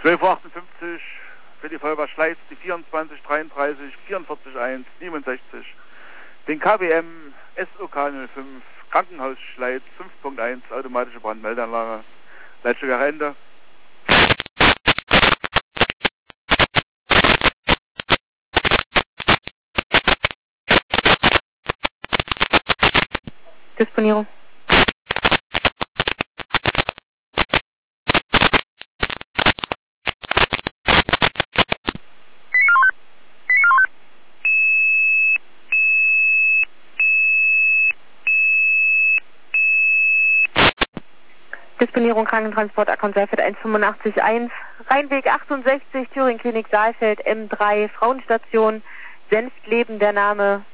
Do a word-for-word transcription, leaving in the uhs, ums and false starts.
zwölf Uhr achtundfünfzig für die Feuerwehr Schleiz, die vierundzwanzig dreiunddreißig vierundvierzig eins siebenundsechzig. Den K W M S O K null fünf, Krankenhaus Schleiz fünf Punkt eins, automatische Brandmeldeanlage. Leitstück Ende. Disponierung. Disponierung Krankentransport Akkon Saalfeld eins fünfundachtzig eins, Rheinweg achtundsechzig, Thüringen Klinik Saalfeld, M drei, Frauenstation, Senftleben der Name.